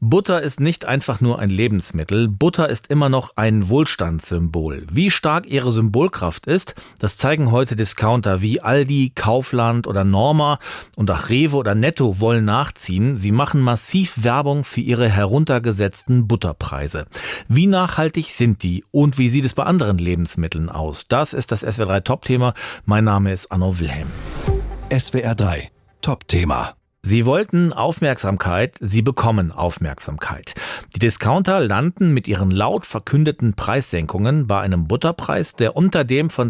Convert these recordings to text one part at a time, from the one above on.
Butter ist nicht einfach nur ein Lebensmittel, Butter ist immer noch ein Wohlstandssymbol. Wie stark ihre Symbolkraft ist, das zeigen heute Discounter wie Aldi, Kaufland oder Norma, und auch Rewe oder Netto wollen nachziehen. Sie machen massiv Werbung für ihre heruntergesetzten Butterpreise. Wie nachhaltig sind die und wie sieht es bei anderen Lebensmitteln aus? Das ist das SWR 3 Top-Thema. Mein Name ist Anno Wilhelm. SWR 3 Top-Thema. Sie wollten Aufmerksamkeit, sie bekommen Aufmerksamkeit. Die Discounter landen mit ihren laut verkündeten Preissenkungen bei einem Butterpreis, der unter dem von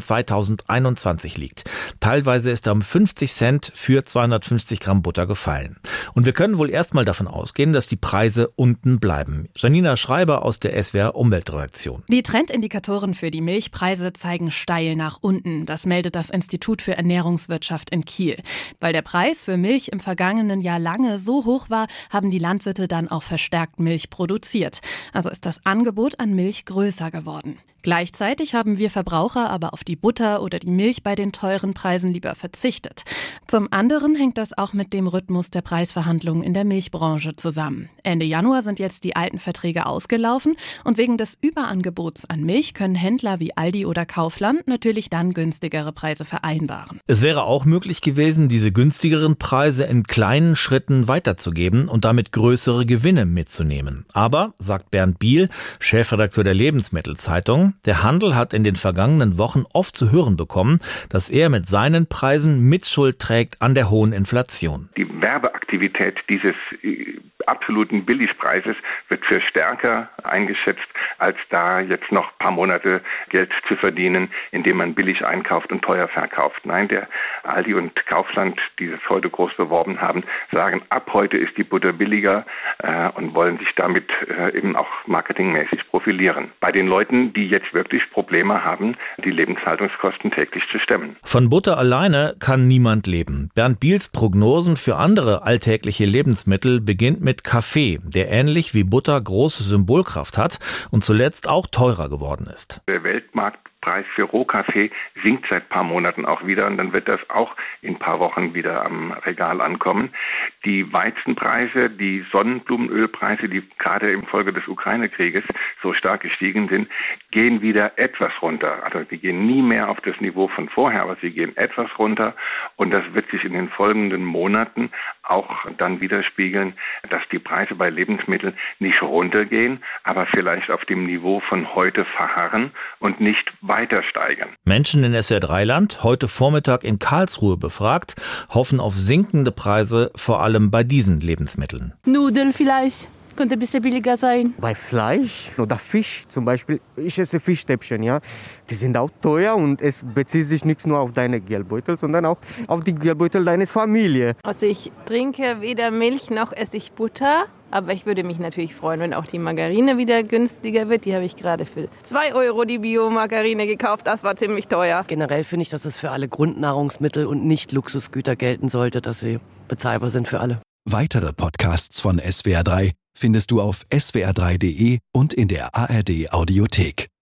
2021 liegt. Teilweise ist er um 50 Cent für 250 Gramm Butter gefallen. Und wir können wohl erstmal davon ausgehen, dass die Preise unten bleiben. Janina Schreiber aus der SWR Umweltredaktion. Die Trendindikatoren für die Milchpreise zeigen steil nach unten. Das meldet das Institut für Ernährungswirtschaft in Kiel. Weil der Preis für Milch im vergangenen Jahr lange so hoch war, haben die Landwirte dann auch verstärkt Milch produziert. Also ist das Angebot an Milch größer geworden. Gleichzeitig haben wir Verbraucher aber auf die Butter oder die Milch bei den teuren Preisen lieber verzichtet. Zum anderen hängt das auch mit dem Rhythmus der Preisverhandlungen in der Milchbranche zusammen. Ende Januar sind jetzt die alten Verträge ausgelaufen und wegen des Überangebots an Milch können Händler wie Aldi oder Kaufland natürlich dann günstigere Preise vereinbaren. Es wäre auch möglich gewesen, diese günstigeren Preise in kleinen Schritten weiterzugeben und damit größere Gewinne mitzunehmen. Aber, sagt Bernd Biel, Chefredakteur der Lebensmittelzeitung, der Handel hat in den vergangenen Wochen oft zu hören bekommen, dass er mit seinen Preisen Mitschuld trägt an der hohen Inflation. Die Werbeaktivität dieses absoluten Billigpreises wird für stärker eingeschätzt, als da jetzt noch ein paar Monate Geld zu verdienen, indem man billig einkauft und teuer verkauft. Nein, der Aldi und Kaufland, die das heute groß beworben haben, sagen, ab heute ist die Butter billiger und wollen sich damit eben auch marketingmäßig profilieren. Bei den Leuten, die jetzt wirklich Probleme haben, die Lebenshaltungskosten täglich zu stemmen. Von Butter alleine kann niemand leben. Bernd Biels Prognosen für andere alltägliche Lebensmittel beginnt mit Kaffee, der ähnlich wie Butter große Symbolkraft hat und zuletzt auch teurer geworden ist. Der Weltmarktpreis für Rohkaffee sinkt seit ein paar Monaten auch wieder und dann wird das auch in ein paar Wochen wieder am Regal ankommen. Die Weizenpreise, die Sonnenblumenölpreise, die gerade infolge des Ukraine-Krieges so stark gestiegen sind, gehen wieder etwas runter. Also die gehen nie mehr auf das Niveau von vorher, aber sie gehen etwas runter und das wird sich in den folgenden Monaten auch dann widerspiegeln, dass die Preise bei Lebensmitteln nicht runtergehen, aber vielleicht auf dem Niveau von heute verharren und nicht weiter steigern. Menschen in SWR-3-Land, heute Vormittag in Karlsruhe befragt, hoffen auf sinkende Preise, vor allem bei diesen Lebensmitteln. Nudeln vielleicht. Könnte ein bisschen billiger sein. Bei Fleisch oder Fisch zum Beispiel, ich esse Fischstäbchen, ja. Die sind auch teuer und es bezieht sich nicht nur auf deine Geldbeutel, sondern auch auf die Geldbeutel deiner Familie. Also ich trinke weder Milch noch esse ich Butter. Aber ich würde mich natürlich freuen, wenn auch die Margarine wieder günstiger wird. Die habe ich gerade für 2 € die Bio-Margarine gekauft. Das war ziemlich teuer. Generell finde ich, dass es für alle Grundnahrungsmittel und nicht Luxusgüter gelten sollte, dass sie bezahlbar sind für alle. Weitere Podcasts von SWR 3 findest du auf swr3.de und in der ARD Audiothek.